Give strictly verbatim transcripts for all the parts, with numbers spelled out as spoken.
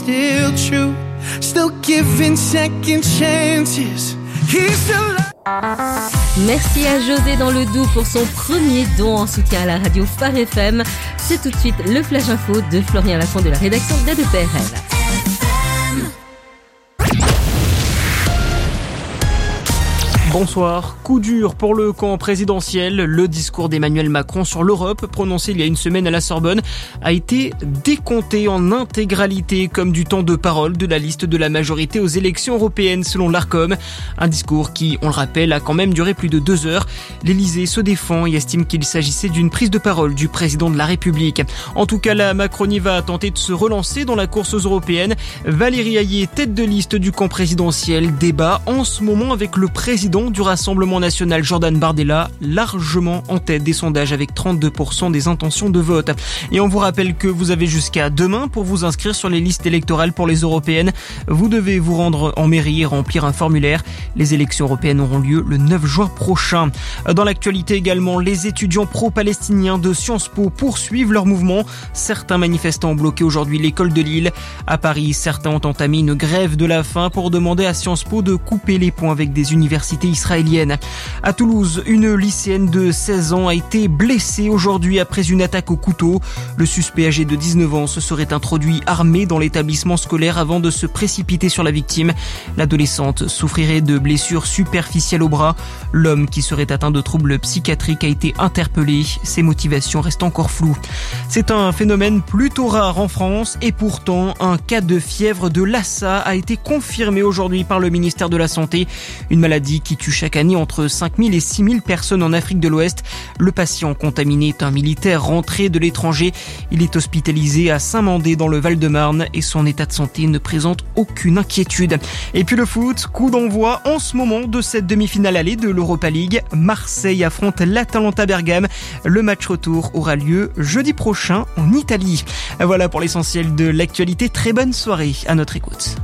still true, still giving second chances. He's still. Merci à José dans le Doubs pour son premier don en soutien à la radio Phare F M. C'est tout de suite le Flash Info de Florian Lafont de la rédaction d'A deux P R L. Bonsoir. Coup dur pour le camp présidentiel. Le discours d'Emmanuel Macron sur l'Europe, prononcé il y a une semaine à la Sorbonne, a été décompté en intégralité comme du temps de parole de la liste de la majorité aux élections européennes selon l'Arcom. Un discours qui, on le rappelle, a quand même duré plus de deux heures. L'Élysée se défend et estime qu'il s'agissait d'une prise de parole du président de la République. En tout cas, la Macronie va tenter de se relancer dans la course aux européennes. Valérie Hayé, tête de liste du camp présidentiel, débat en ce moment avec le président du Rassemblement national Jordan Bardella, largement en tête des sondages avec trente-deux pour cent des intentions de vote. Et on vous rappelle que vous avez jusqu'à demain pour vous inscrire sur les listes électorales pour les européennes. Vous devez vous rendre en mairie et remplir un formulaire. Les élections européennes auront lieu le neuf juin prochain. Dans l'actualité également, les étudiants pro-palestiniens de Sciences Po poursuivent leur mouvement. Certains manifestants ont bloqué aujourd'hui l'école de Lille. À Paris, certains ont entamé une grève de la faim pour demander à Sciences Po de couper les ponts avec des universités israélienne. À Toulouse, une lycéenne de seize ans a été blessée aujourd'hui après une attaque au couteau. Le suspect âgé de dix-neuf ans se serait introduit armé dans l'établissement scolaire avant de se précipiter sur la victime. L'adolescente souffrirait de blessures superficielles au bras. L'homme qui serait atteint de troubles psychiatriques a été interpellé. Ses motivations restent encore floues. C'est un phénomène plutôt rare en France et pourtant un cas de fièvre de Lassa a été confirmé aujourd'hui par le ministère de la Santé. Une maladie qui tue chaque année entre cinq mille et six mille personnes en Afrique de l'Ouest. Le patient contaminé est un militaire rentré de l'étranger. Il est hospitalisé à Saint-Mandé dans le Val-de-Marne et son état de santé ne présente aucune inquiétude. Et puis le foot, coup d'envoi en ce moment de cette demi-finale allée de l'Europa League. Marseille affronte l'Atalanta Bergame. Le match retour aura lieu jeudi prochain en Italie. Voilà pour l'essentiel de l'actualité. Très bonne soirée à notre écoute.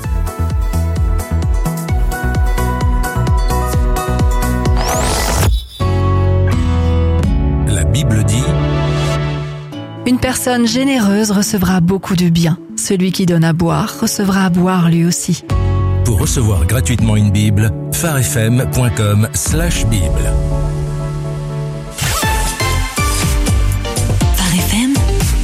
Bible dit: Une personne généreuse recevra beaucoup de bien. Celui qui donne à boire recevra à boire lui aussi. Pour recevoir gratuitement une Bible, pharefm point com slash bible. Phare F M.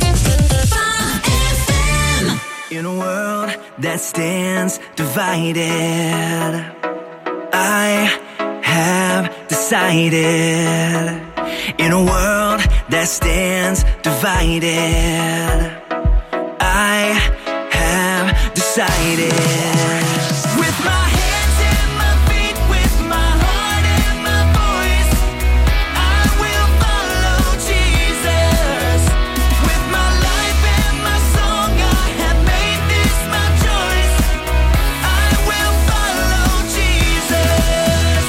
In a world that stands divided, I have decided. In a world that stands divided, I have decided. With my hands and my feet, with my heart and my voice, I will follow Jesus. With my life and my song, I have made this my choice. I will follow Jesus.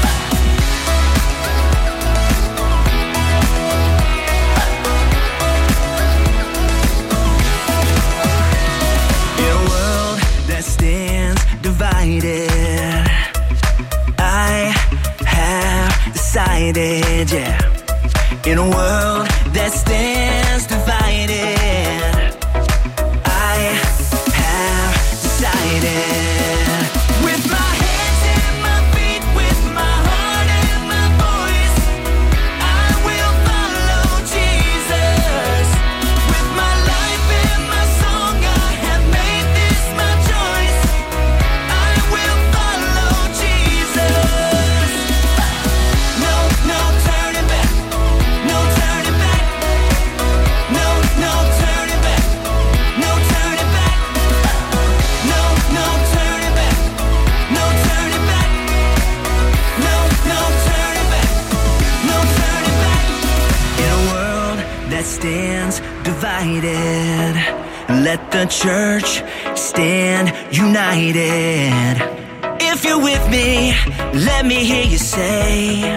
I have decided, yeah. In a world that stands divided, I have decided. With my hands and my feet, with my heart and my voice, I will follow Jesus. With my life and my song, I have made this my choice. I will follow Jesus. No, no turning back. No turning back. No, no turning back. No turning back. No, no turning back. No turning back. No, no turning back. No turning back. In a world that stands divided, let the church stand united. If you're with me, let me hear you say,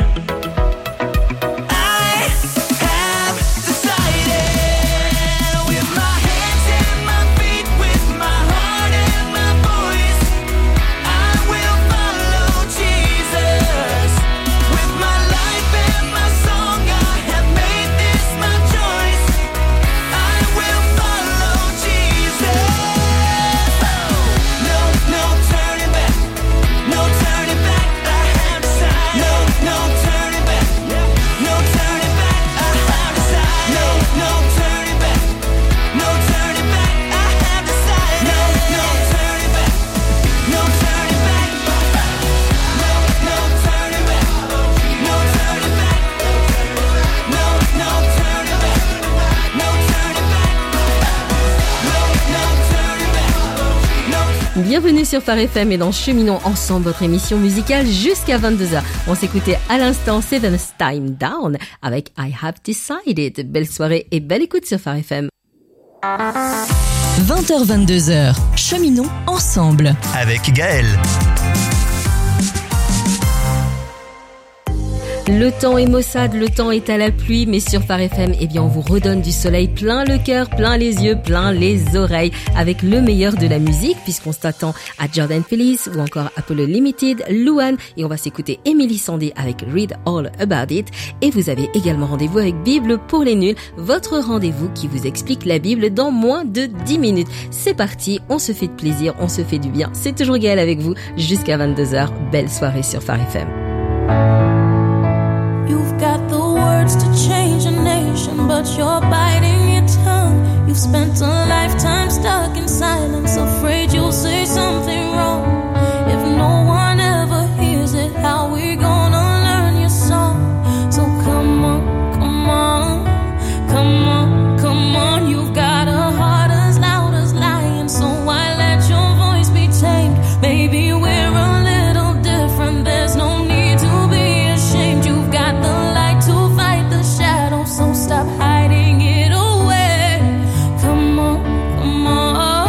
I have decided. With my hands and my feet, with my heart and my voice, I will follow Jesus. With my life and my song, I have made this my choice. I will follow Jesus. Bienvenue sur Phare F M et dans Cheminons ensemble, votre émission musicale jusqu'à vingt-deux heures. On s'écoutait à l'instant Seventh Time Down avec I Have Decided. Belle soirée et belle écoute sur Phare F M. vingt heures vingt-deux heures, Cheminons ensemble avec Gaël. Le temps est maussade, le temps est à la pluie, mais sur Phare F M, eh bien, on vous redonne du soleil plein le cœur, plein les yeux, plein les oreilles, avec le meilleur de la musique, puisqu'on s'attend à Jordan Phillips ou encore Apollo Limited, Luan, et on va s'écouter Emily Sandé avec Read All About It. Et vous avez également rendez-vous avec Bible pour les nuls, votre rendez-vous qui vous explique la Bible dans moins de dix minutes. C'est parti, on se fait de plaisir, on se fait du bien. C'est toujours Gaël avec vous jusqu'à vingt-deux heures. Belle soirée sur Phare F M. You've got the words to change a nation, but you're biting your tongue. You've spent a lifetime stuck in silence, afraid you'll say something wrong. If no one ever hears it, how we gonna learn your song? So come on, come on, come on, come on. You've got a heart as loud as lion, so why let your voice be tamed? Maybe we're a little different, there's no need to be ashamed. You've got the light to fight the shadow, so stop hiding it away. Come on, come on.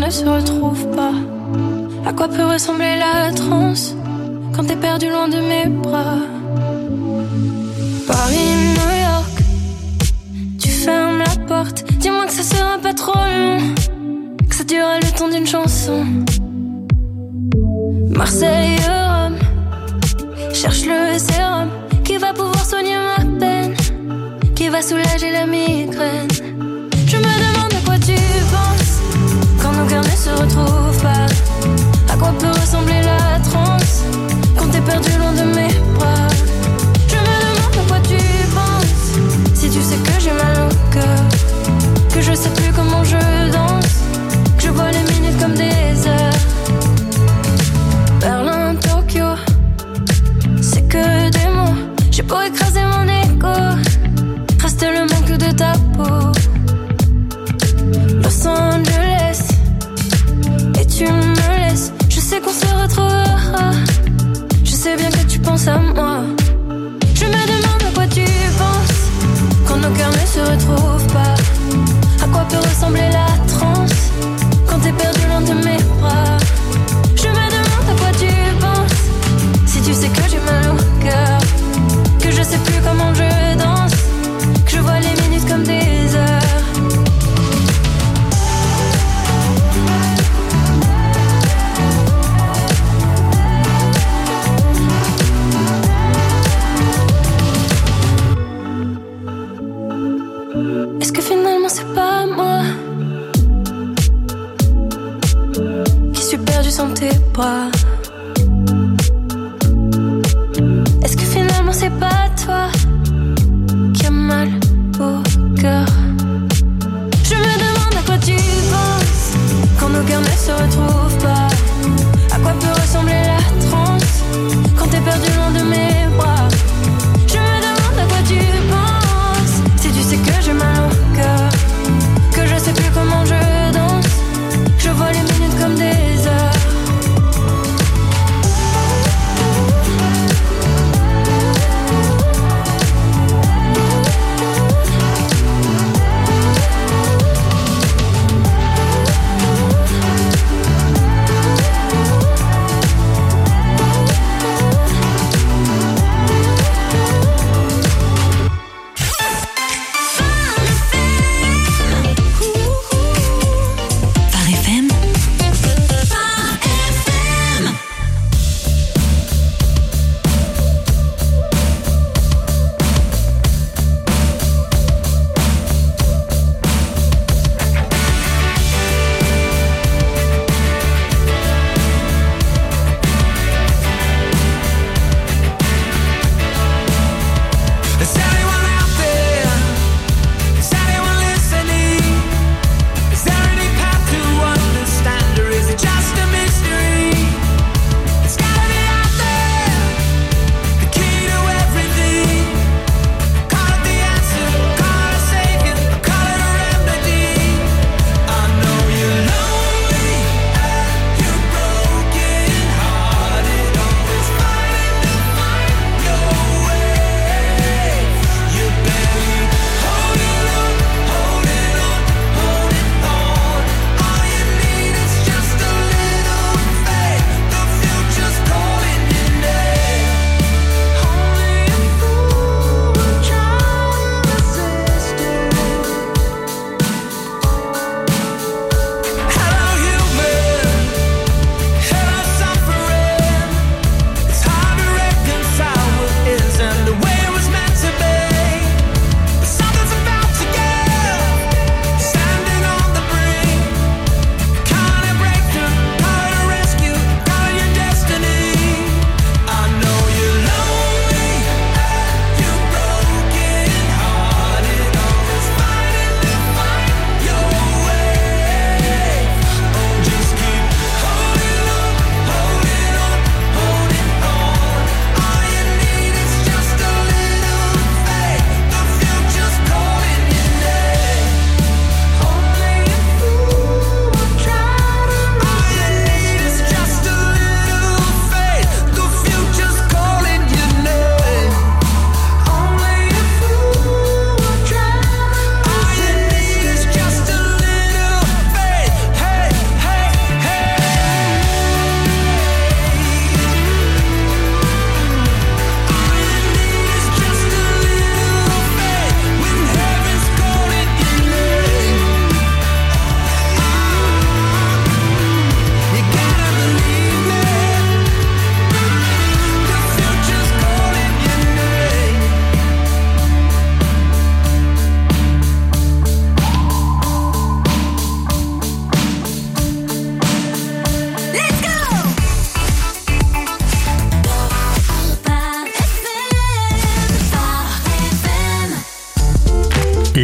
ne se retrouve pas. À quoi peut ressembler la transe quand t'es perdu loin de mes bras? Paris, New York, tu fermes la porte. Dis-moi que ça sera pas trop long, que ça durera le temps d'une chanson. Marseille, Rome, cherche le sérum qui va pouvoir soigner ma peine, qui va soulager la migraine. Je me demande à quoi tu penses quand nos cœurs ne se retrouvent pas. À quoi peut ressembler la transe quand t'es perdu loin de mes bras? Je me demande à quoi tu penses si tu sais que j'ai mal au cœur, que je sais plus comment je danse, que je vois les minutes comme des heures. Berlin, Tokyo, c'est que des mots. J'ai beau écraser mon ego, reste le manque de ta peau. Los Angeles, et tu me laisses. Je sais qu'on se retrouvera, je sais bien que tu penses à moi. Je me demande à quoi tu penses quand nos cœurs ne se retrouvent pas. À quoi peut ressembler la transe quand t'es perdu loin de mes bras? Je me demande à quoi tu penses si tu sais que j'ai mal au cœur, que je sais plus comment je danse, que je vois les minutes comme des heures. Est-ce que finalement c'est pas moi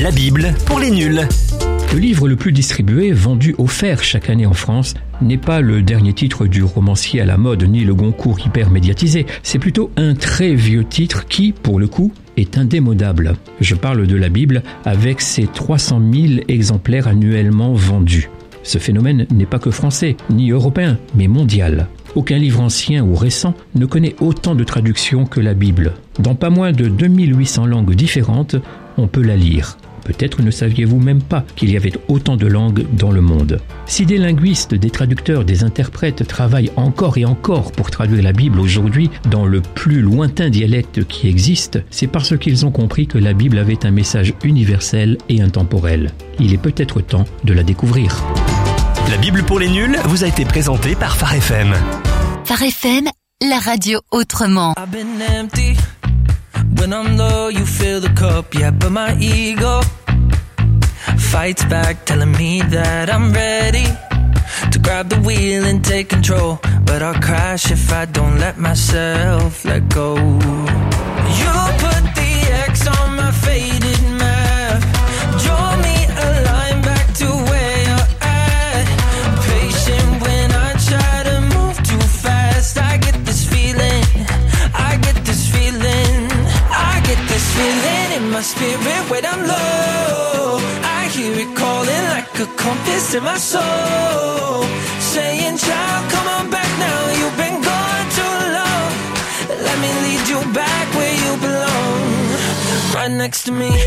La Bible pour les nuls. Le livre le plus distribué, vendu offert chaque année en France, n'est pas le dernier titre du romancier à la mode ni le Goncourt hyper médiatisé. C'est plutôt un très vieux titre qui, pour le coup, est indémodable. Je parle de la Bible avec ses trois cent mille exemplaires annuellement vendus. Ce phénomène n'est pas que français, ni européen, mais mondial. Aucun livre ancien ou récent ne connaît autant de traductions que la Bible. Dans pas moins de deux mille huit cents langues différentes, on peut la lire. Peut-être ne saviez-vous même pas qu'il y avait autant de langues dans le monde. Si des linguistes, des traducteurs, des interprètes travaillent encore et encore pour traduire la Bible aujourd'hui dans le plus lointain dialecte qui existe, c'est parce qu'ils ont compris que la Bible avait un message universel et intemporel. Il est peut-être temps de la découvrir. La Bible pour les nuls vous a été présentée par Phare F M. Phare F M, la radio autrement. I've been empty. When I'm low, you fill the cup, yeah, but my ego fights back, telling me that I'm ready to grab the wheel and take control. But I'll crash if I don't let myself let go. You put the X on my faded map, draw me a line back to where you're at. Patient when I try to move too fast. I get this feeling, I get this feeling, I get this feeling in my spirit when I'm low. I hear it calling like a compass in my soul, saying, child, come on back now. You've been gone too long. Let me lead you back where you belong. Right next to me,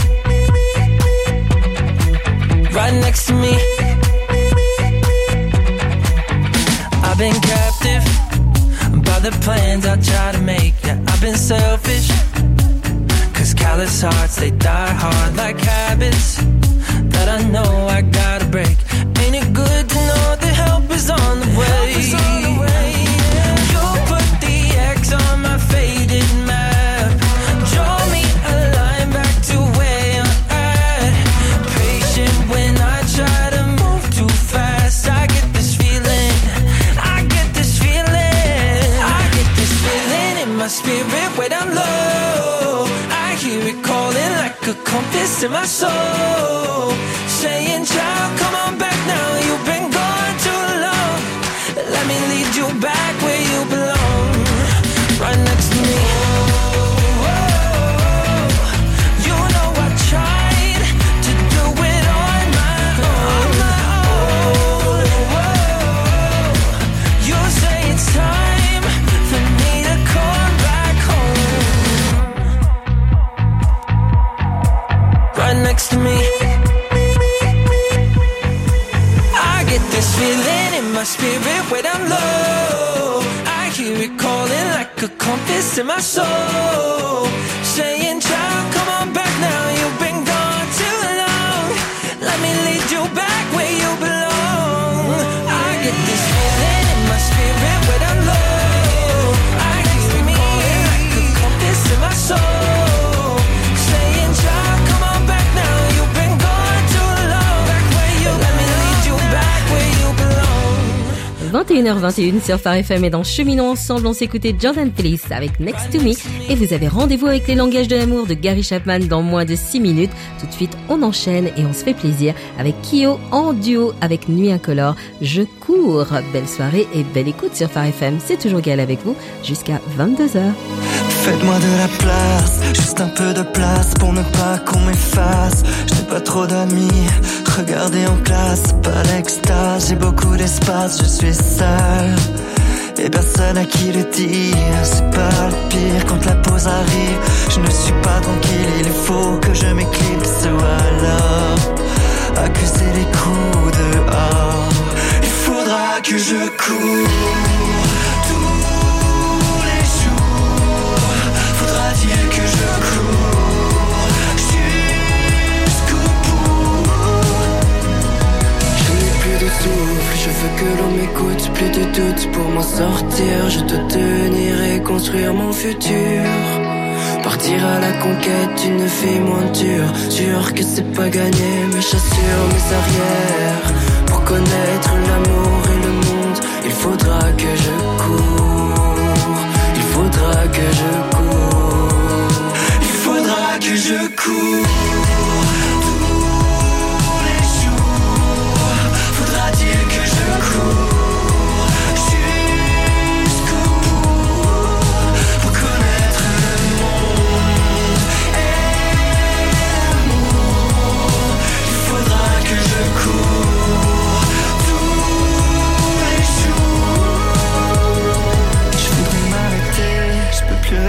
right next to me. I've been captive by the plans I try to make. Yeah, I've been selfish, cause callous hearts, they die hard like habits that I know I gotta break. Ain't it good to know the help is on the way? You put the X on my faded map, draw me a line back to where you're at. Patient when I try to move too fast. I get this feeling, I get this feeling, I get this feeling in my spirit when I'm low. I hear it calling like a compass in my soul, saying, child, come on back now. You've been gone too long. Let me lead you back where you belong. Right next to me. You know I tried to do it on my own. You say it's time for me to come back home. Right next to me. This feeling in my spirit when I'm low. I hear it calling like a compass in my soul, saying, child, come on back now. You've been gone too long. Let me lead you back where you belong. I get this feeling in my spirit when I'm low. I hear it calling like a compass in my soul, saying, child, come on back now. You've been gone too long. Back where you let me lead you back where you belong. vingt et une heures vingt et une sur Phare F M et dans Cheminons ensemble, on s'écoutait Jordan Phillips avec Next to Me et vous avez rendez-vous avec les langages de l'amour de Gary Chapman dans moins de six minutes. Tout de suite, on enchaîne et on se fait plaisir avec Kyo en duo avec Nuit Incolore. Je cours. Belle soirée et belle écoute sur Phare F M. C'est toujours Gaël avec vous jusqu'à vingt-deux heures. Faites-moi de la place, juste un peu de place pour ne pas qu'on m'efface. Je n'ai pas trop d'amis, regardez en classe, pas l'extase. J'ai beaucoup d'espace, je suis seul et personne à qui le dire. C'est pas le pire quand la pause arrive. Je ne suis pas tranquille, il faut que je m'éclipse ou alors accuser les coups dehors. Il faudra que je cours dire que je cours jusqu'au bout. Je n'ai plus de souffle, je veux que l'on m'écoute. Plus de doute pour m'en sortir. Je dois tenir et construire mon futur. Partir à la conquête d'une vie moins dure. Sûr que c'est pas gagné, mais j'assure mes arrières. Pour connaître l'amour et le monde, il faudra que je cours. Il faudra que je cours. Que je cours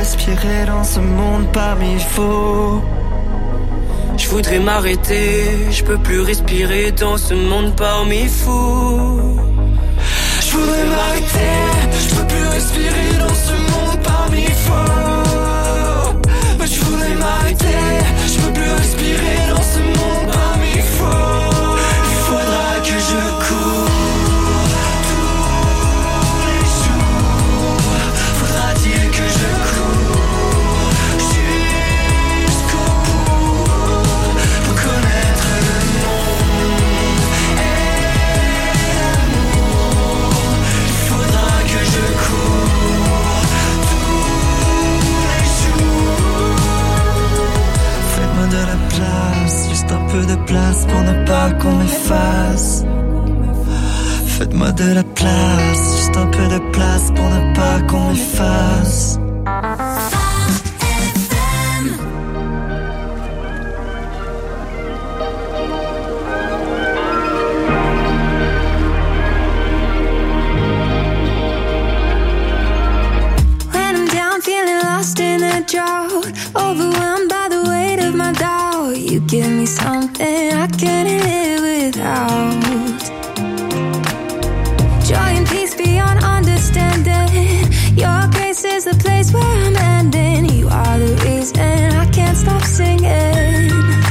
respirer dans ce monde parmi faux. Je voudrais m'arrêter, je peux plus respirer dans ce monde parmi fous. Je voudrais m'arrêter, je peux plus respirer dans ce monde parmi faux. Mais je voudrais m'arrêter, je peux plus respirer dans ce monde parmi faux. Il faudra que je cours tous les jours. Faudra-t-il que je cours jusqu'au bout pour connaître le monde et l'amour. Il faudra que je cours tous les jours. Faites-moi de la place, juste un peu de place pour ne pas qu'on m'efface. Faites-moi de la place, juste un peu de place pour ne pas qu'on m'efface. When I'm down, feeling lost in a drought, overwhelmed by the weight of my doubt, you give me something I can't live without. Joy and peace beyond understanding. Your grace is the place where I'm landing. You are the reason I can't stop singing.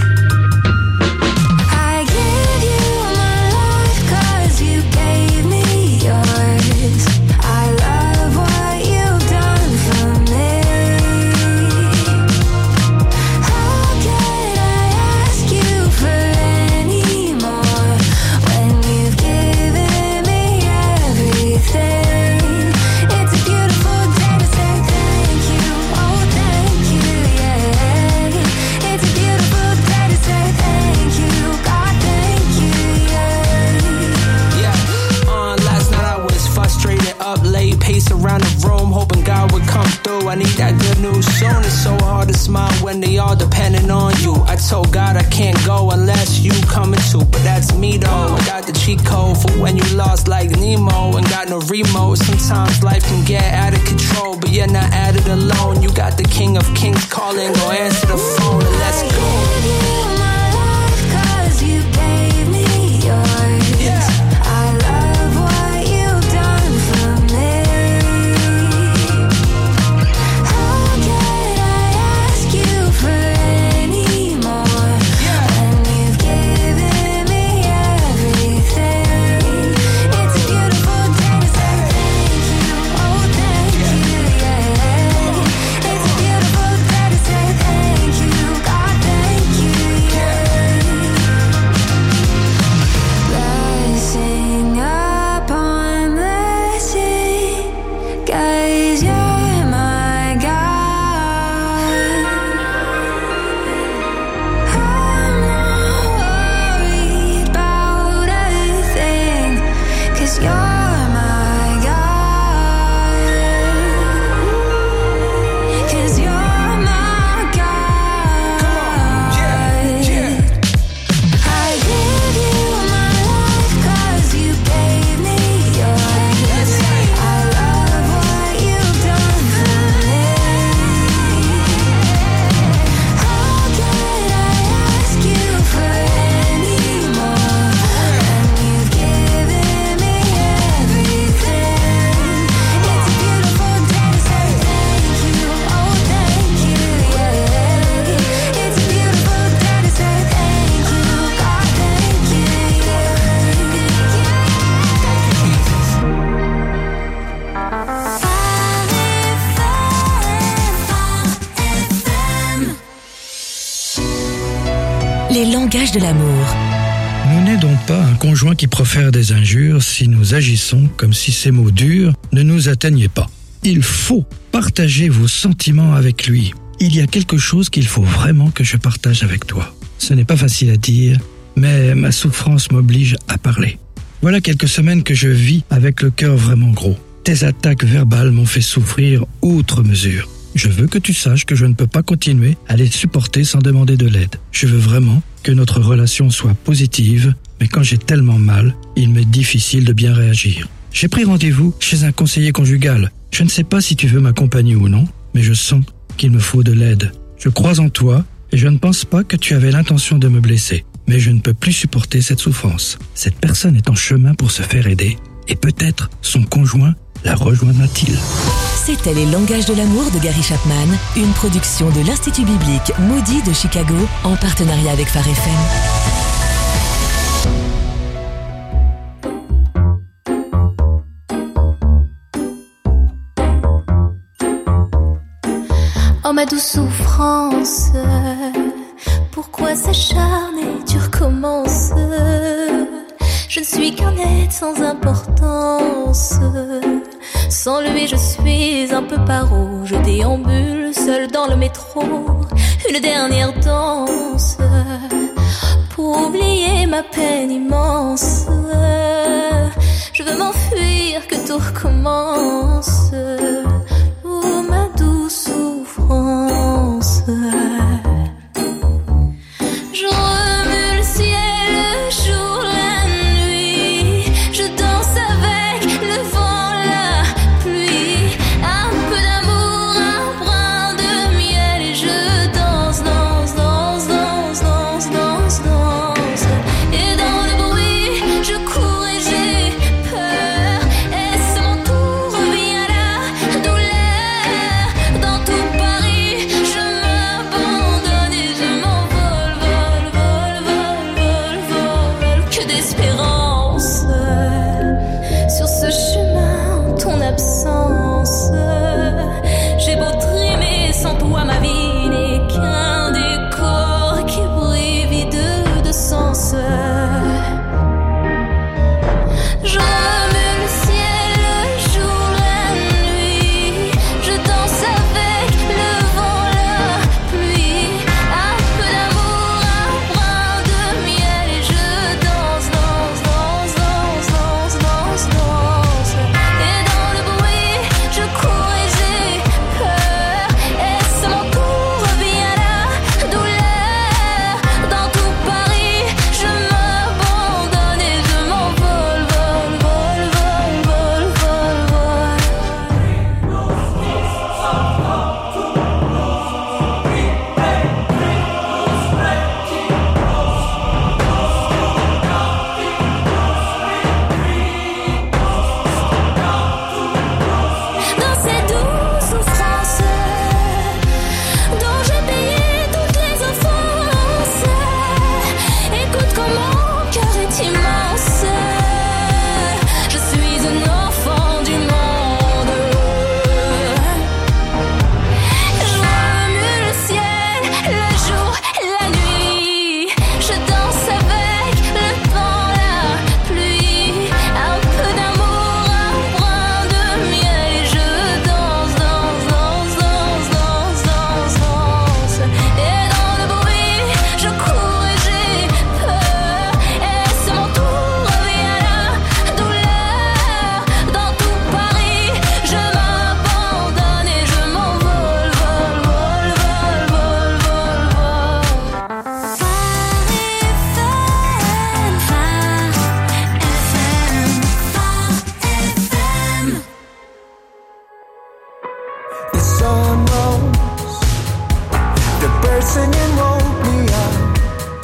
I give you my life 'cause you gave me yours. I love what you've done for me. How can I ask you for any more when you've given me everything? It's a beautiful day to say thank you, oh thank you, yeah. It's a beautiful day to say thank you, God thank you, yeah. Yeah, uh, last night I was frustrated, up late, pace around the room, hoping God would come through. I need that good news soon. It's so hard to smile when they all depending on you. I told God I can't go unless you coming too, but that's me though. I got the cheat code for when you lost like Nemo and got no remote. Sometimes life can get out of control, but you're not at it alone. You got the King of Kings calling, go answer the phone and let's go. I give you my life 'cause you gave me yours. Yeah. I love what you've done for me. How can I ask you for any more when you've given me everything? It's a beautiful day to say thank you, oh thank you, yeah. It's a beautiful day to say thank you, God thank you, yeah. Blessing upon blessing, 'cause you're my God. I'm not worried about a thing, 'cause you're my God. 'Cause you're my God. Yeah, yeah. I give you my life 'cause you gave me yours. I love what you've done for me. How can I ask you for any more when you've given me everything? It's a beautiful day to say thank you, oh thank you, yeah. It's a beautiful day to say thank you, God thank you, Les langages de l'amour. Nous n'aidons pas un conjoint qui profère des injures si nous agissons comme si ces mots durs ne nous atteignaient pas. Il faut partager vos sentiments avec lui. Il y a quelque chose qu'il faut vraiment que je partage avec toi. Ce n'est pas facile à dire, mais ma souffrance m'oblige à parler. Voilà quelques semaines que je vis avec le cœur vraiment gros. Tes attaques verbales m'ont fait souffrir outre mesure. Je veux que tu saches que je ne peux pas continuer à les supporter sans demander de l'aide. Je veux vraiment que notre relation soit positive, mais quand j'ai tellement mal, il m'est difficile de bien réagir. J'ai pris rendez-vous chez un conseiller conjugal. Je ne sais pas si tu veux m'accompagner ou non, mais je sens qu'il me faut de l'aide. Je crois en toi et je ne pense pas que tu avais l'intention de me blesser. Mais je ne peux plus supporter cette souffrance. Cette personne est en chemin pour se faire aider et peut-être son conjoint la rejoindra-t-il. C'était Les Langages de l'amour de Gary Chapman, une production de l'Institut biblique Moody de Chicago en partenariat avec Phare F M. Oh ma douce souffrance, pourquoi s'acharner, tu recommences? Je ne suis qu'un être sans importance. Sans lui je suis un peu paro. Je déambule seul dans le métro. Une dernière danse pour oublier ma peine immense. Je veux m'enfuir, que tout recommence. Oh ma douce souffrance. Je remue le ciel, le jour, la nuit. Je danse avec le vent, la pluie. Un peu d'amour, un brin de miel. Et je danse, danse, danse, danse, danse, danse, danse. Et dans le bruit, je cours et j'ai peur. Est-ce mon tour, revient la douleur. Dans tout Paris, je m'abandonne et je m'envole, vol, vol, vol, vol, vol. Que d'espérance sur ce chemin, en ton absence. J'ai beau trimer, sans toi ma vie n'est qu'un décor qui brille vide de sens. Je remue le ciel, le jour, la nuit. Je danse avec le vent, la pluie. Un peu d'amour, un brin de miel. Et je danse, danse, danse, danse, danse, danse, danse. Et dans le bruit, je cours et j'ai peur. Est-ce mon tour, revient la douleur. Dans tout Paris, je m'abandonne et je m'envole, vol, vol, vol, vol, vol, vol. Dans ces douces souffrances dont j'ai payé toutes les offenses. Écoute comme mon cœur est immense. Je suis un enfant du monde. Je remue le ciel, le jour, la nuit. Je danse avec le vent, la pluie. Un peu d'amour, un brin de miel. Et je danse, danse, danse, danse, danse, danse, danse. Et dans le bruit, je cours et j'ai peur. Est-ce mon tour, revient la douleur. Dans tout Paris, je m'abandonne et je m'envole, vol, vol, vol, vol, vol, vol. Phare F M, Phare F M, Phare F M. The sun rose, the birds singing woke me up.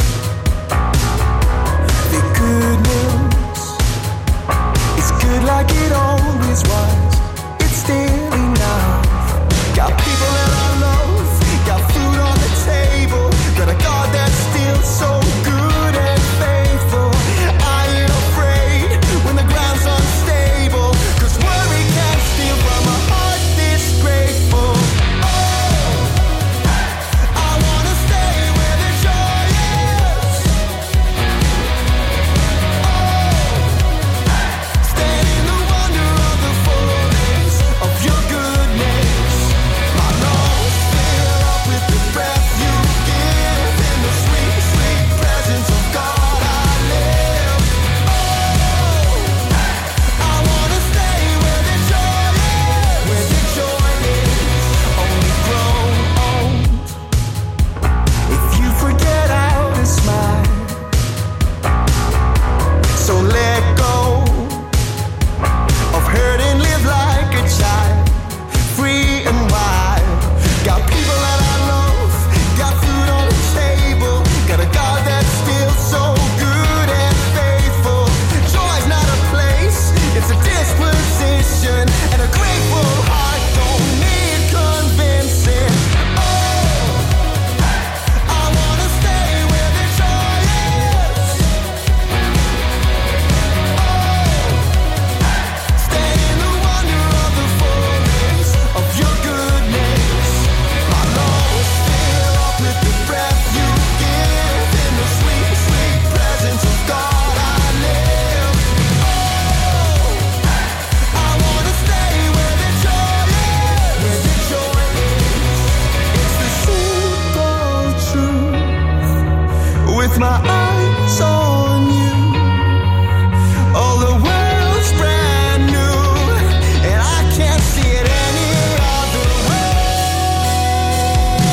The good news is good like it always was. It's still enough. Got people that I love, got food on the table, got a God that's still so good and faithful. I ain't afraid when the ground's unstable, 'cause worry can't steal from a heart this grateful. Oh, I wanna stay where the joy is. Oh, stand in the wonder of the full my eyes on you. Oh, the world's brand new, and I can't see it any other way.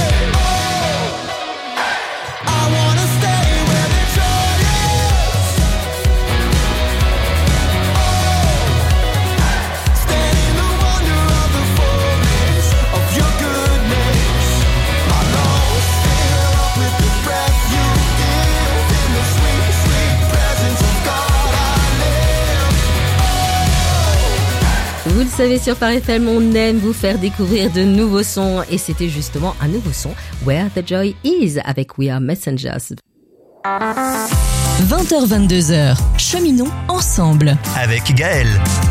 Oh, I wanna stay where the joy is. Oh, stand in the wonder of the fullness of your goodness. My lungs fill up with the breath you give. In the sweet, sweet presence of God I live. Vous le savez, sur Phare F M, on aime vous faire découvrir de nouveaux sons. Et c'était justement un nouveau son, Where the Joy Is, avec We Are Messengers. vingt heures vingt-deux heures, cheminons ensemble. Avec Gaël.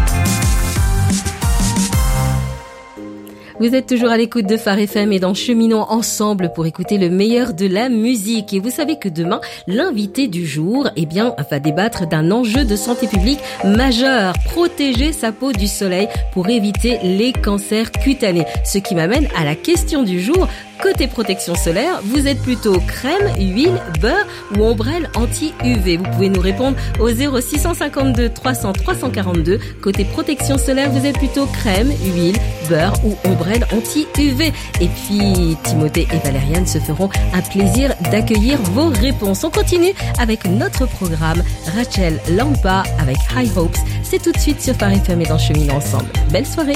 Vous êtes toujours à l'écoute de Phare F M et dans Cheminons ensemble pour écouter le meilleur de la musique. Et vous savez que demain, l'invité du jour, eh bien, va débattre d'un enjeu de santé publique majeur. Protéger sa peau du soleil pour éviter les cancers cutanés. Ce qui m'amène à la question du jour. Côté protection solaire, vous êtes plutôt crème, huile, beurre ou ombrelle anti-U V? Vous pouvez nous répondre au zéro six cent cinquante-deux trois cents trois cent quarante-deux. Côté protection solaire, vous êtes plutôt crème, huile, beurre ou ombrelle anti-U V. Et puis, Timothée et Valériane se feront un plaisir d'accueillir vos réponses. On continue avec notre programme. Rachel Lampa avec High Hopes. C'est tout de suite sur Phare F M et dans Cheminons ensemble. Belle soirée.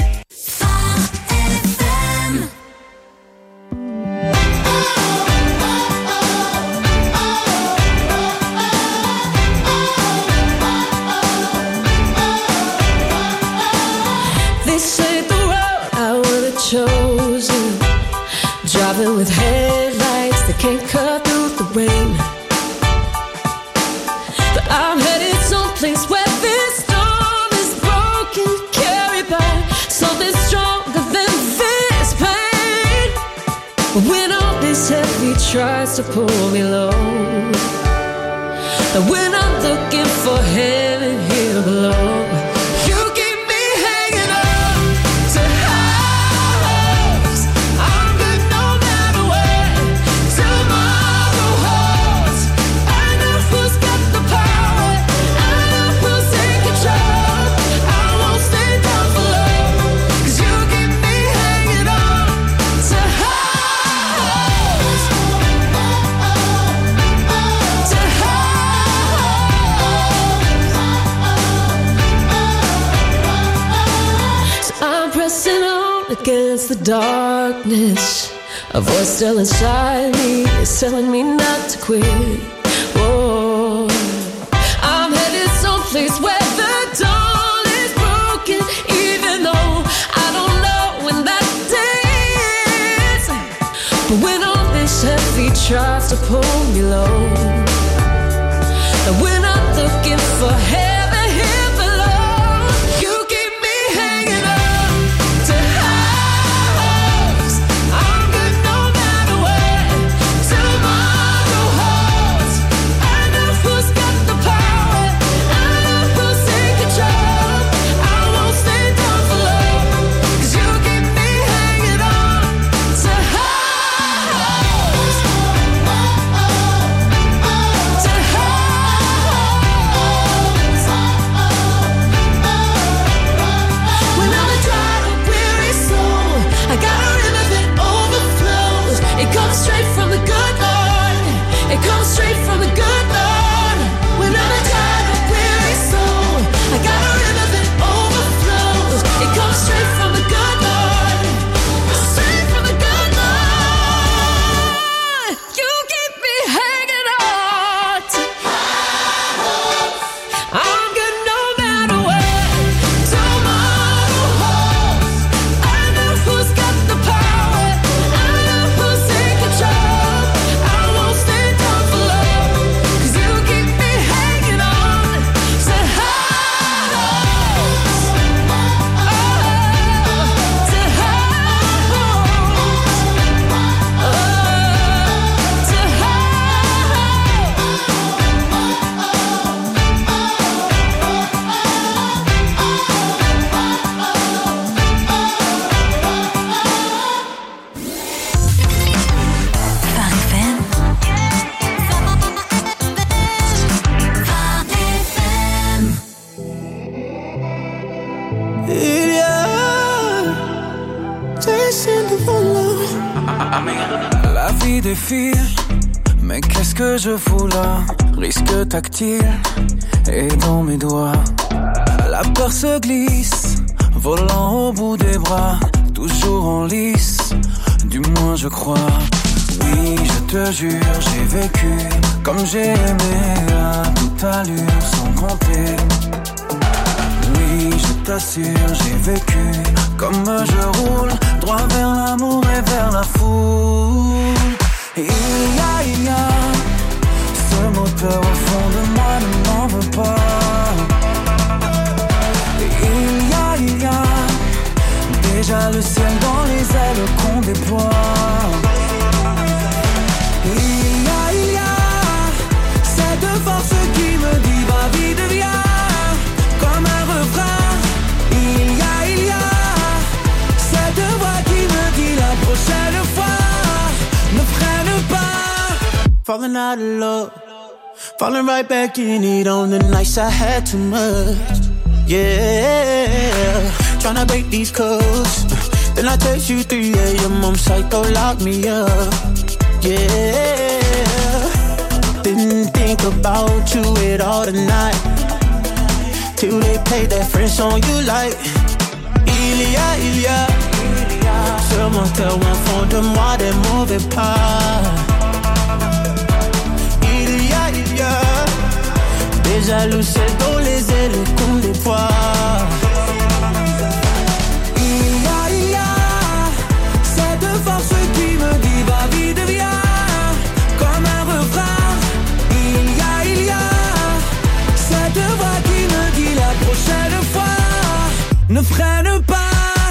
This ain't the road I would've chosen. Driving with headlights that can't cut through the rain. But I'm headed someplace where this storm is broken, carried by something stronger than this pain. But when all this heavy tries to pull me low, and when I'm looking for heaven here below, you keep me hanging on to highs. I'm good no matter what tomorrow holds. I know who's got the power. I know who's in control. I won't stay down for long, 'cause you keep me hanging on to highs. To So I'm pressing on against the darkness. A voice still inside me is telling me not to quit. Whoa. I'm headed someplace where the dawn is broken, even though I don't know when that day is. But when all this heavy tries to pull me low, and when I'm looking for heaven here below, you keep me hanging on to highs. I'm good no matter what tomorrow holds. I know who's got the power. I know who's in control. I won't stay down for long, 'cause you keep me hanging on to highs. To highs. La vie défile, mais qu'est-ce que je fous là? Risque tactile et dans mes doigts. La peur se glisse, volant au bout des bras, toujours en lice, du moins je crois. Oui, je te jure, j'ai vécu comme j'ai aimé à toute allure sans compter. Oui, je t'assure, j'ai vécu comme je roule, droit vers l'amour et vers la foule. Et il y a, il y a ce moteur au fond de moi, ne m'en veux pas. Et il y a, il y a déjà le ciel dans les ailes qu'on déploie. Et il y a, il y a cette force qui me dit va vite viens, comme un refrain. Il y a, il y a cette voix qui me dit la prochaine fois ne freine pas. Falling out of love, falling right back in it on the nights I had too much. Yeah, tryna break these codes. Then I text you three a.m. I'm psycho, lock me up. Yeah, didn't think about you at all tonight, till they played that French song you like. Il y a, il y a ce moteur au fond de moi, ne m'en veux pas. Il y a, il y a déjà le ciel dans les ailes qu'on déploie. Il y a, il y a cette force qui me dit va vite viens, comme un refrain. Il y a, il y a cette voix qui me dit la prochaine fois ne freine pas.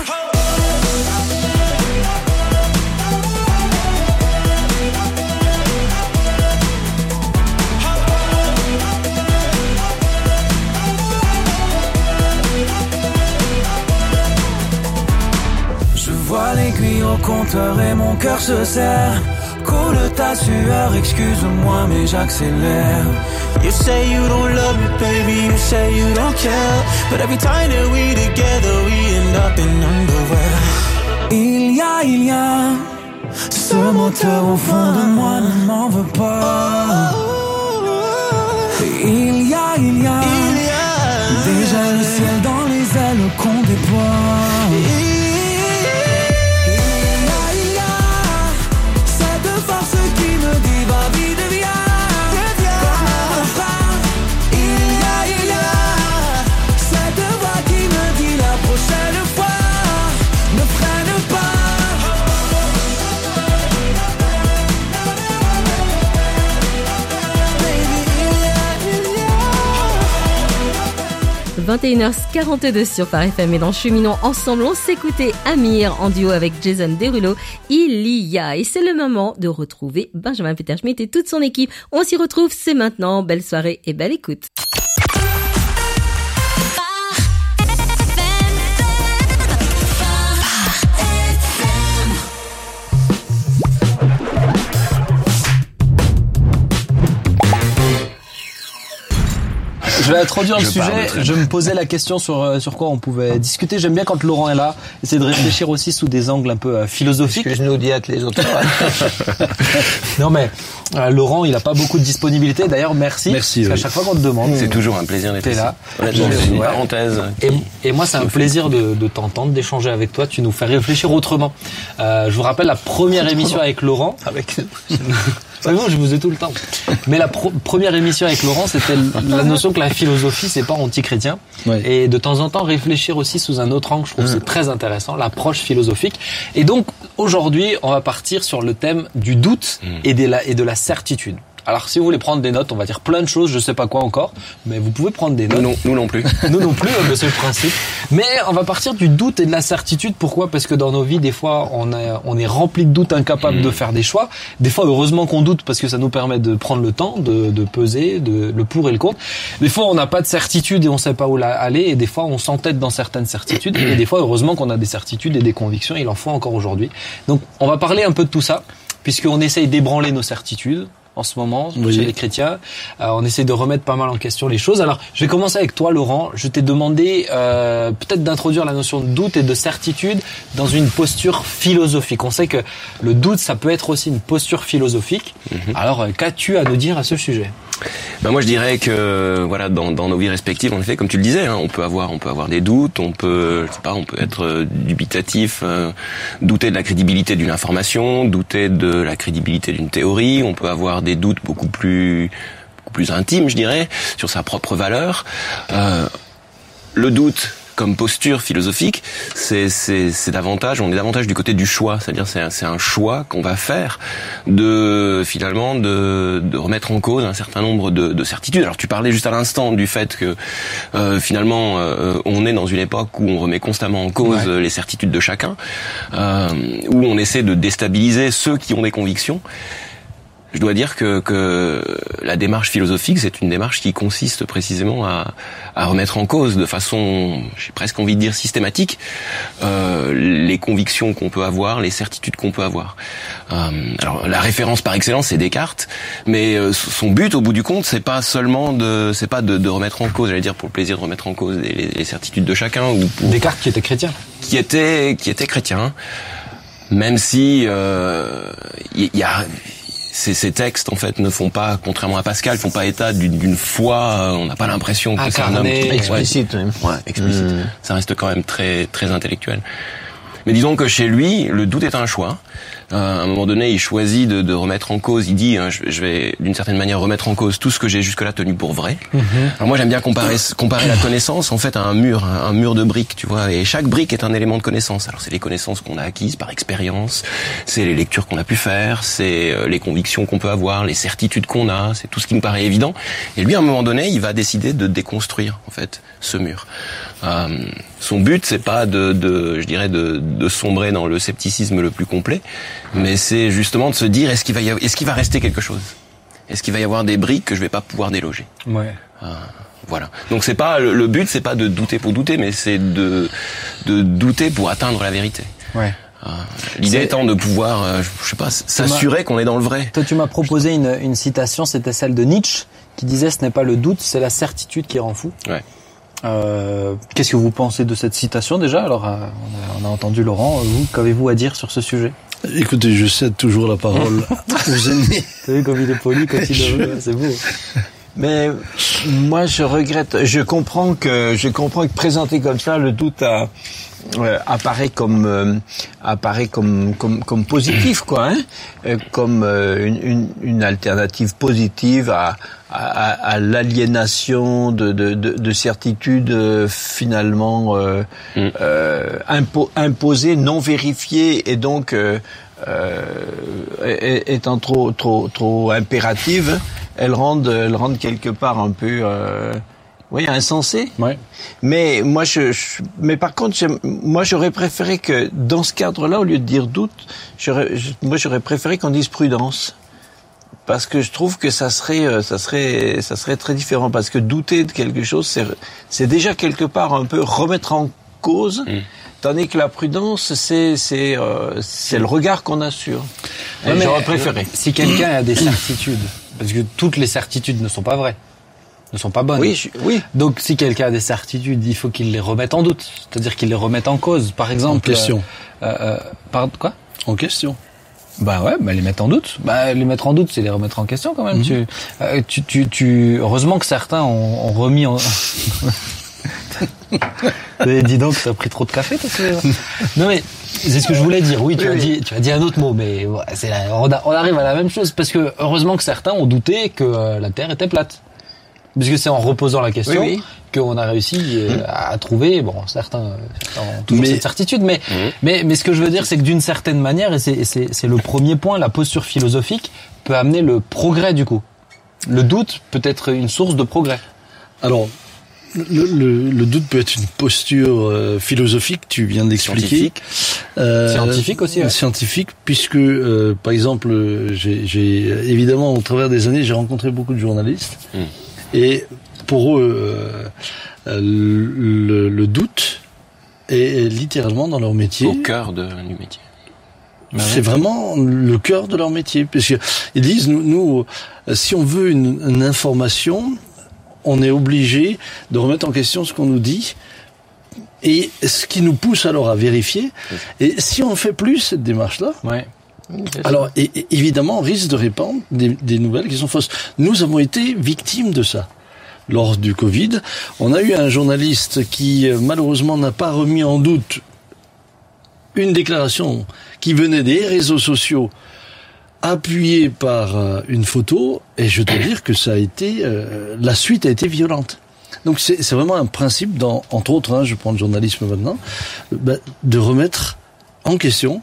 Je vois l'aiguille au compteur et mon cœur se serre. Coule ta sueur, excuse-moi mais j'accélère. You say you don't love me, baby, you say you don't care, but every time that we together, we end up in underwear. Il y a, il y a ce moteur au fond de moi, ne m'en veux pas. Il y a, il y a, il y a déjà le ciel dans les ailes qu'on déploie. vingt et une heures quarante-deux sur Phare F M et dans Cheminons ensemble, on s'écoutait Amir en duo avec Jason Derulo. Il y a, et c'est le moment de retrouver Benjamin Peterschmidt et toute son équipe. On s'y retrouve, c'est maintenant. Belle soirée et belle écoute. Je vais introduire le Je sujet. parle, Je me posais la question sur sur quoi on pouvait discuter. J'aime bien quand Laurent est là, essayer de réfléchir aussi sous des angles un peu euh, philosophiques. Excuse-nous d'y être les autres. Non mais euh, Laurent, il a pas beaucoup de disponibilité. D'ailleurs, merci. Merci. Parce Oui. qu'à chaque fois qu'on te demande, C'est toujours un plaisir d'être t'es ici. là. Honnêtement, Je- c'est une ouais. parenthèse. Et, et moi, c'est un plaisir de, de t'entendre, d'échanger avec toi. Tu nous fais réfléchir autrement. Euh, je vous rappelle la première émission avec Laurent. Avec C'est bon, je vous ai tout le temps. Mais la pro- première émission avec Laurent, c'était la notion que la philosophie, c'est pas anti-chrétien. Ouais. Et de temps en temps, réfléchir aussi sous un autre angle, je trouve que Mmh. c'est très intéressant, l'approche philosophique. Et donc, aujourd'hui, on va partir sur le thème du doute Mmh. et de la, et de la certitude. Alors, si vous voulez prendre des notes, on va dire plein de choses, je sais pas quoi encore, mais vous pouvez prendre des notes. Nous non, nous non plus. Nous non plus, euh, c'est le principe. Mais on va partir du doute et de la certitude. Pourquoi ? Parce que dans nos vies, des fois, on, a, on est rempli de doutes, incapable Mmh. de faire des choix. Des fois, heureusement qu'on doute parce que ça nous permet de prendre le temps, de, de peser, de, le pour et le contre. Des fois, on n'a pas de certitude et on sait pas où la- aller. Et des fois, on s'entête dans certaines certitudes. Et des fois, heureusement qu'on a des certitudes et des convictions. Il en faut encore aujourd'hui. Donc, on va parler un peu de tout ça, puisqu'on essaye d'ébranler nos certitudes en ce moment oui. chez les chrétiens. Euh, on essaie de remettre pas mal en question les choses. Alors, je vais commencer avec toi, Laurent. Je t'ai demandé euh, peut-être d'introduire la notion de doute et de certitude dans une posture philosophique. On sait que le doute, ça peut être aussi une posture philosophique. Mm-hmm. Alors, qu'as-tu à nous dire à ce sujet ? Ben moi je dirais que voilà dans, dans nos vies respectives en effet comme tu le disais hein, on peut avoir on peut avoir des doutes, on peut je sais pas on peut être euh, dubitatif, euh, douter de la crédibilité d'une information, douter de la crédibilité d'une théorie, on peut avoir des doutes beaucoup plus beaucoup plus intimes je dirais sur sa propre valeur. Euh, le doute comme posture philosophique, c'est, c'est, c'est davantage, on est davantage du côté du choix, c'est-à-dire c'est un, c'est un choix qu'on va faire de finalement de, de remettre en cause un certain nombre de, de certitudes. Alors tu parlais juste à l'instant du fait que euh, finalement euh, on est dans une époque où on remet constamment en cause ouais. les certitudes de chacun, euh, où on essaie de déstabiliser ceux qui ont des convictions. Je dois dire que, que la démarche philosophique, c'est une démarche qui consiste précisément à, à remettre en cause de façon, j'ai presque envie de dire systématique, euh, les convictions qu'on peut avoir, les certitudes qu'on peut avoir. Euh, alors la référence par excellence, c'est Descartes, mais euh, son but, au bout du compte, c'est pas seulement de, c'est pas de, de remettre en cause, j'allais dire pour le plaisir de remettre en cause les, les certitudes de chacun ou pour Descartes qui était chrétien, qui était qui était chrétien, même si il euh, y, y a Ces, ces textes en fait ne font pas, contrairement à Pascal, font pas état d'une, d'une foi. Euh, on n'a pas l'impression que c'est un homme qui, explicite. Ouais, ouais explicite. Mmh. Ça reste quand même très très intellectuel. Mais disons que chez lui, le doute est un choix. Euh, à un moment donné, il choisit de, de remettre en cause. Il dit, hein, je, je vais d'une certaine manière remettre en cause tout ce que j'ai jusque-là tenu pour vrai. Mmh. Alors moi, j'aime bien comparer, comparer la connaissance en fait à un mur, un, un mur de briques, tu vois. Et chaque brique est un élément de connaissance. Alors c'est les connaissances qu'on a acquises par expérience, c'est les lectures qu'on a pu faire, c'est euh, les convictions qu'on peut avoir, les certitudes qu'on a, c'est tout ce qui me paraît évident. Et lui, à un moment donné, il va décider de déconstruire en fait ce mur. Euh, son but, c'est pas de, de, je dirais, de, de sombrer dans le scepticisme le plus complet, mais c'est justement de se dire est-ce qu'il va y avoir, est-ce qu'il va rester quelque chose ? Est-ce qu'il va y avoir des briques que je vais pas pouvoir déloger ? Ouais. Euh, voilà. Donc c'est pas le, le but, c'est pas de douter pour douter, mais c'est de de douter pour atteindre la vérité. Ouais. Euh, l'idée c'est... étant de pouvoir, euh, je sais pas, s'assurer qu'on est dans le vrai. Toi, tu m'as proposé une, une citation, c'était celle de Nietzsche, qui disait ce n'est pas le doute, c'est la certitude qui rend fou. Ouais. Euh, qu'est-ce que vous pensez de cette citation déjà ? Alors, euh, on, a, on a entendu Laurent. Vous, qu'avez-vous à dire sur ce sujet ? Écoutez, je cède toujours la parole aux ennemis. T'as vu comme il est poli quand il le veut, c'est beau. Mais moi, je regrette. Je comprends que je comprends que présenté comme ça, le doute a, euh, apparaît comme euh, apparaît comme comme comme positif, quoi, hein, euh, comme euh, une, une une alternative positive à à, à l'aliénation de de de, de certitudes euh, finalement euh, mm. euh, impo, imposées, non vérifiées et donc euh, euh, étant trop trop trop impératives. Elles rendent, elles rendent quelque part un peu, euh, oui, insensées. Ouais. Mais moi, je, je mais par contre, moi, j'aurais préféré que dans ce cadre-là, au lieu de dire doute, j'aurais, je, moi, j'aurais préféré qu'on dise prudence, parce que je trouve que ça serait, ça serait, ça serait très différent. Parce que douter de quelque chose, c'est, c'est déjà quelque part un peu remettre en cause. Mmh. Tandis que la prudence, c'est c'est euh, c'est le regard qu'on a sur. Ouais, j'aurais préféré. Si quelqu'un a des certitudes, parce que toutes les certitudes ne sont pas vraies, ne sont pas bonnes. Oui, je, oui. Donc si quelqu'un a des certitudes, il faut qu'il les remette en doute, c'est-à-dire qu'il les remette en cause. Par exemple. En question. Euh, euh, pardon, quoi ? En question. Bah ouais, bah les mettre en doute. Bah les mettre en doute, c'est les remettre en question quand même. Mm-hmm. Tu, euh, tu, tu, tu, heureusement que certains ont, ont remis en. Dis donc, t'as pris trop de café, toi. Non mais c'est ce que je voulais dire. Oui, tu oui, as oui. dit, tu as dit un autre mot, mais ouais, c'est la, on, a, on arrive à la même chose parce que heureusement que certains ont douté que euh, la Terre était plate, parce que c'est en reposant la question oui, oui. qu'on a réussi euh, mmh. à trouver. Bon, certains, certains ont toujours mais, cette certitude, mais mmh. mais mais ce que je veux dire, c'est que d'une certaine manière, et c'est c'est c'est le premier point, la posture philosophique peut amener le progrès du coup. Le doute peut être une source de progrès. Alors. Le, le, le doute peut être une posture euh, philosophique, tu viens d'expliquer. Scientifique. Euh, scientifique aussi. Ouais. Scientifique, puisque euh, par exemple, j'ai, j'ai évidemment au travers des années, j'ai rencontré beaucoup de journalistes, mmh. et pour eux, euh, le, le doute est littéralement dans leur métier. Au cœur de, du métier. Ouais. C'est vraiment le cœur de leur métier. Parce qu'ils disent, nous, nous, si on veut une, une information, on est obligé de remettre en question ce qu'on nous dit, et ce qui nous pousse alors à vérifier. Et si on fait plus cette démarche-là, ouais. alors et, et, évidemment, on risque de répandre des, des nouvelles qui sont fausses. Nous avons été victimes de ça. Lors du Covid, on a eu un journaliste qui, malheureusement, n'a pas remis en doute une déclaration qui venait des réseaux sociaux, appuyée par euh, une photo, et je dois dire que ça a été, euh, la suite a été violente. Donc c'est, c'est vraiment un principe, dans, entre autres, hein, je prends le journalisme maintenant, bah, de remettre en question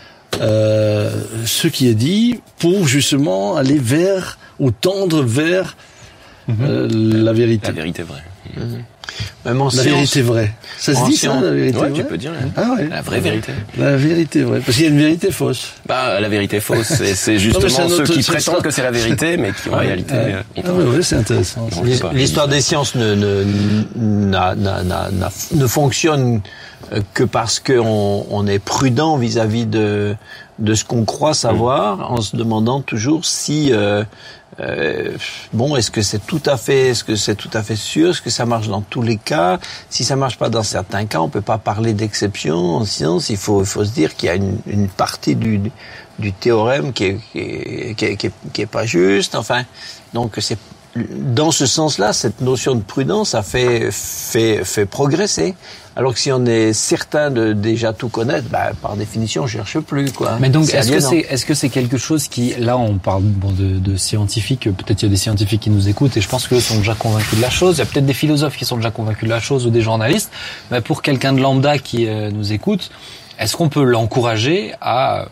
euh, ce qui est dit pour justement aller vers, ou tendre vers mmh. euh, la vérité. La vérité vraie. Mmh. Même en la science, vérité vraie. Ça se dit ça, la vérité ouais, vraie. tu peux dire. Hein. Ah ouais. La vraie vérité. La vérité vraie. Parce qu'il y a une vérité fausse. Bah, la vérité fausse, c'est, c'est justement non, c'est ceux qui prétendent que c'est la vérité, mais qui en ouais, réalité. Ouais. Euh, ah ouais, ouais, c'est intéressant. L'histoire des sciences ne, ne, n'a, n'a, n'a, n'a, ne fonctionne que parce qu'on on est prudent vis-à-vis de, de ce qu'on croit savoir, mmh. en se demandant toujours si. Euh, Euh, bon, est-ce que c'est tout à fait, est-ce que c'est tout à fait sûr, est-ce que ça marche dans tous les cas? Si ça marche pas dans certains cas, on peut pas parler d'exception en science. Il faut, il faut se dire qu'il y a une, une partie du, du théorème qui est, qui est, qui est, qui est, qui est pas juste. Enfin, donc c'est dans ce sens-là, cette notion de prudence a fait, fait, fait progresser. Alors que si on est certain de déjà tout connaître, bah, par définition, on cherche plus, quoi. Mais donc, c'est est-ce que aliénant. c'est, est-ce que c'est quelque chose qui, là, on parle bon, de, de scientifiques, peut-être il y a des scientifiques qui nous écoutent et je pense qu'eux sont déjà convaincus de la chose. Il y a peut-être des philosophes qui sont déjà convaincus de la chose ou des journalistes. Mais pour quelqu'un de lambda qui euh, nous écoute, est-ce qu'on peut l'encourager à,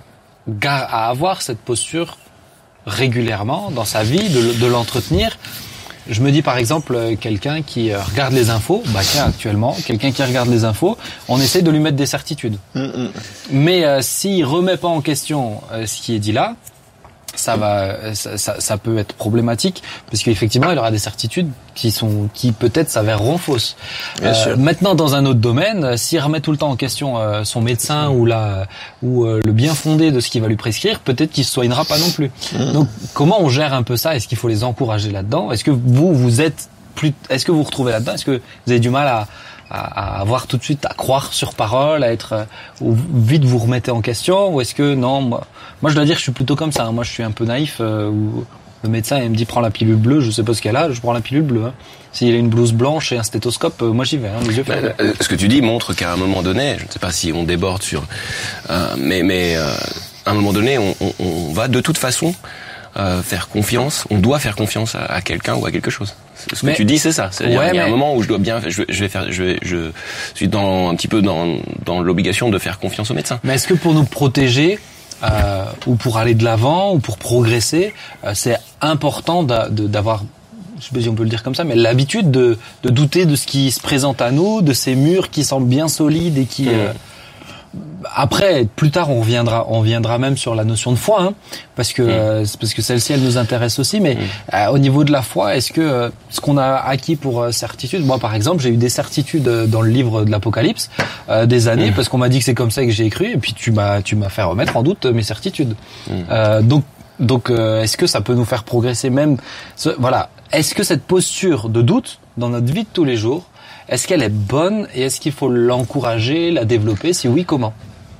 à avoir cette posture régulièrement dans sa vie, de, de l'entretenir? Je me dis par exemple quelqu'un qui regarde les infos, bah tiens actuellement, quelqu'un qui regarde les infos, on essaie de lui mettre des certitudes. Mmh. Mais euh, s'il remet pas en question euh, ce qui est dit là, ça va, ça, ça, ça peut être problématique parce qu'effectivement il aura des certitudes qui sont, qui peut-être s'avèreront fausses. Euh, maintenant dans un autre domaine, s'il remet tout le temps en question euh, son médecin ou la, ou euh, le bien fondé de ce qu'il va lui prescrire, peut-être qu'il se soignera pas non plus. Mmh. Donc comment on gère un peu ça? Est-ce qu'il faut les encourager là-dedans? Est-ce que vous vous êtes plus, est-ce que vous vous retrouvez là-dedans? Est-ce que vous avez du mal à à avoir tout de suite, à croire sur parole, à être, ou vite vous remettez en question, ou est-ce que non, moi, moi je dois dire que je suis plutôt comme ça, hein. Moi je suis un peu naïf, euh, où le médecin il me dit prends la pilule bleue, je sais pas ce qu'elle a, je prends la pilule bleue, hein. S'il a une blouse blanche et un stéthoscope, euh, moi j'y vais, hein, les yeux fermés. Euh, ce que tu dis montre qu'à un moment donné, je ne sais pas si on déborde sur, euh, mais, mais euh, à un moment donné, on, on, on va de toute façon euh, faire confiance, on doit faire confiance à, à quelqu'un ou à quelque chose. Ce que mais, tu dis, c'est ça. C'est-à-dire, ouais, il y a mais... un moment où je dois bien, je, je vais faire, je, vais, je suis dans un petit peu dans, dans l'obligation de faire confiance au médecin. Mais est-ce que pour nous protéger euh, ou pour aller de l'avant ou pour progresser, euh, c'est important d'a, de, d'avoir, je sais pas si on peut le dire comme ça, mais l'habitude de, de douter de ce qui se présente à nous, de ces murs qui semblent bien solides et qui. Mmh. Euh, Après, plus tard, on reviendra, on reviendra même sur la notion de foi, hein, parce que mmh. euh, parce que celle-ci, elle nous intéresse aussi. Mais mmh. euh, au niveau de la foi, est-ce que euh, ce qu'on a acquis pour euh, certitude, moi par exemple, j'ai eu des certitudes euh, dans le livre de l'Apocalypse euh, des années, mmh. parce qu'on m'a dit que c'est comme ça que j'ai cru, et puis tu m'as tu m'as fait remettre en doute mes certitudes. Mmh. Euh, donc donc euh, est-ce que ça peut nous faire progresser même, ce, voilà, est-ce que cette posture de doute dans notre vie de tous les jours, est-ce qu'elle est bonne et est-ce qu'il faut l'encourager, la développer? Si oui, comment?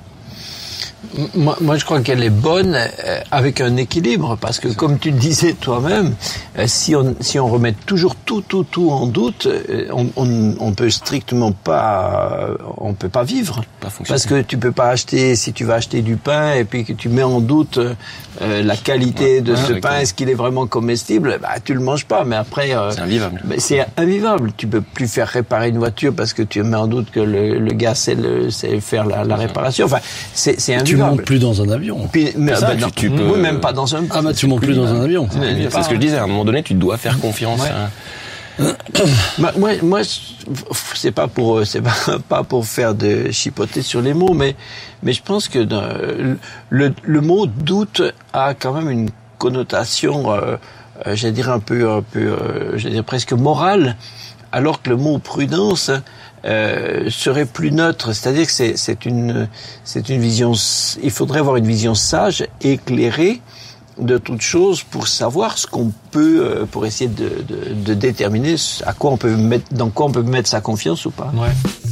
Moi, moi, je crois qu'elle est bonne euh, avec un équilibre, parce que comme tu le disais toi-même, euh, si on si on remet toujours tout tout tout en doute, euh, on, on on peut strictement pas euh, on peut pas vivre, pas parce que tu peux pas acheter, si tu vas acheter du pain et puis que tu mets en doute euh, la qualité ouais, de ouais, ce pain, est-ce qu'il est vraiment comestible, bah tu le manges pas, mais après euh, c'est invivable. Bah, c'est invivable. Tu peux plus faire réparer une voiture parce que tu mets en doute que le, le gars sait le sait faire la, la réparation. Enfin, c'est c'est invivable. Tu montes plus dans un avion. Puis, mais, ça, bah, tu, non, tu peux... Oui, même pas dans un. Ah bah tu montes plus dans un avion. C'est, c'est, c'est ce que je disais. À un moment donné, tu dois faire confiance. Ouais. À... moi, moi, c'est pas pour, c'est pas, pas pour faire de chipoter sur les mots, mais, mais je pense que dans, le, le mot doute a quand même une connotation, euh, j'allais dire un peu, un peu, euh, j'allais dire presque morale. alors que le mot prudence euh, serait plus neutre. C'est-à-dire que c'est, c'est une, c'est une vision. Il faudrait avoir une vision sage, éclairée de toute chose pour savoir ce qu'on peut, pour essayer de, de, de déterminer à quoi on peut mettre, dans quoi on peut mettre sa confiance ou pas. Ouais.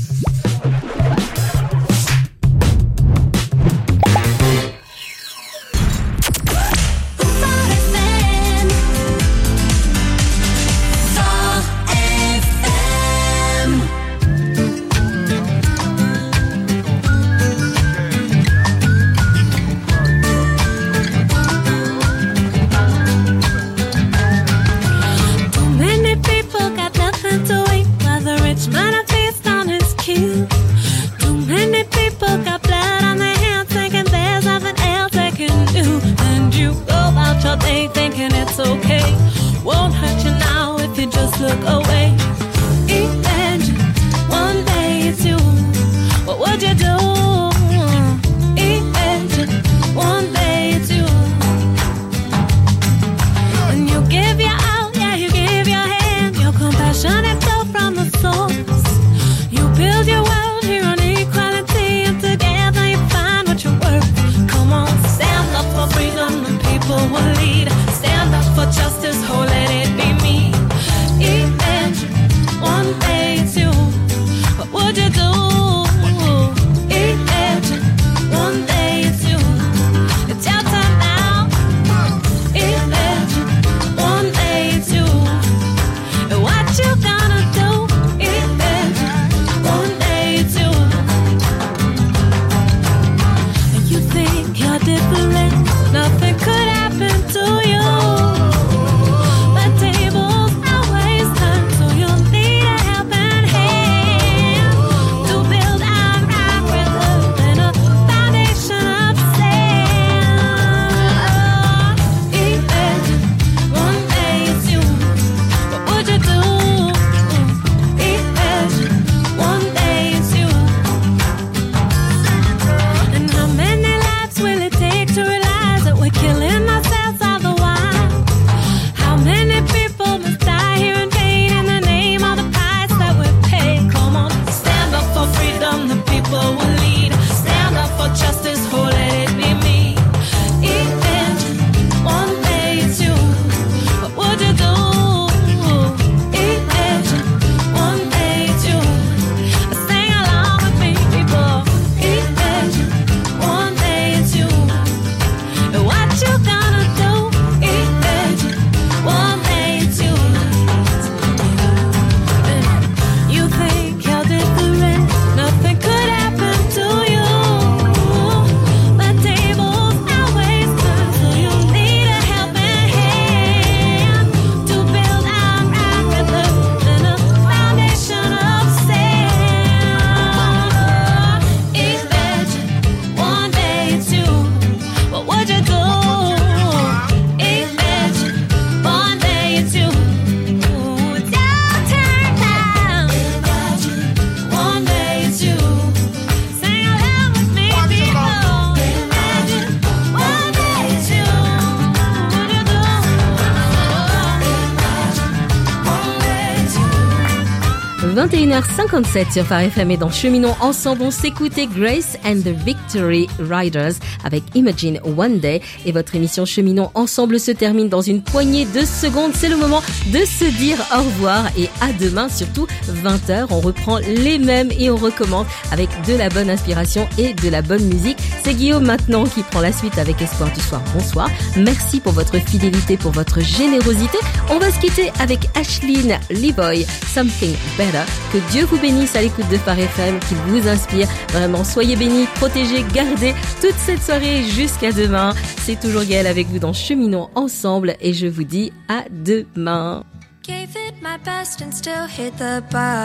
vingt et une heures cinquante-sept sur Phare F M et dans Cheminons Ensemble, on s'écoutait Grace and the Victory Riders avec Imagine One Day et votre émission Cheminons Ensemble se termine dans une poignée de secondes. C'est le moment de se dire au revoir et à demain, surtout vingt heures. On reprend les mêmes et on recommence avec de la bonne inspiration et de la bonne musique. C'est Guillaume maintenant qui prend la suite avec Espoir du Soir. Bonsoir. Merci pour votre fidélité, pour votre générosité. On va se quitter avec Ashleen Leeboy, Something Better. Que Dieu vous bénisse à l'écoute de Phare F M, qu'il vous inspire. Vraiment, soyez bénis, protégés, gardez toute cette soirée jusqu'à demain. C'est toujours Gaëlle avec vous dans Cheminons Ensemble et je vous dis à demain. Gave it my best and still hit the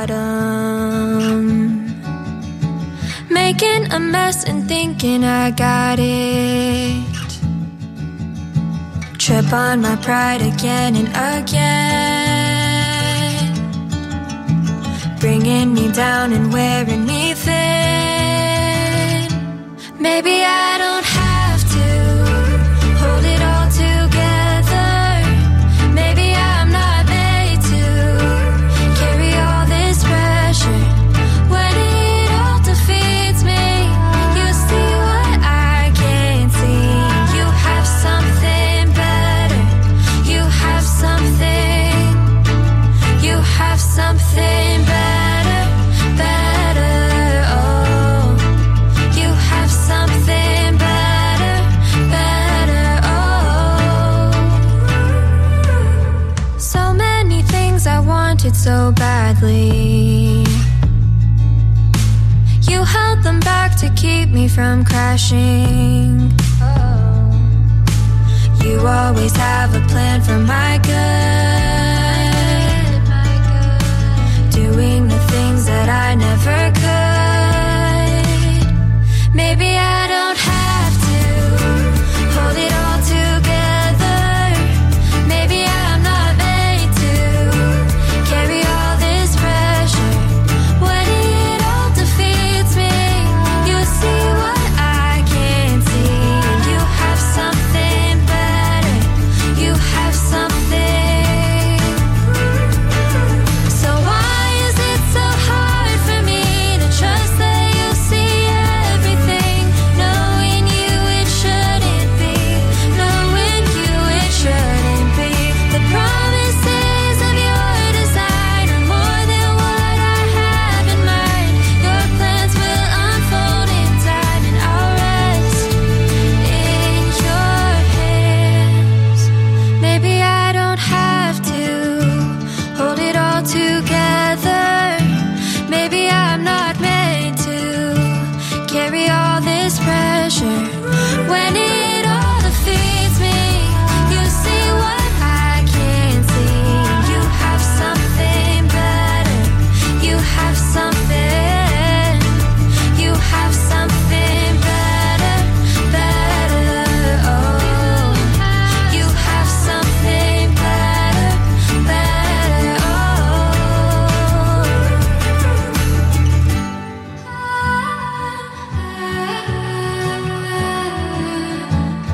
bottom. Making a mess and thinking I got it. Trip on my pride again and again. Bringing me down and wearing me thin. Maybe I don't have to hold it all together. Maybe I'm not made to carry all so badly. You held them back to keep me from crashing. You always have a plan for my good, doing the things that I never could.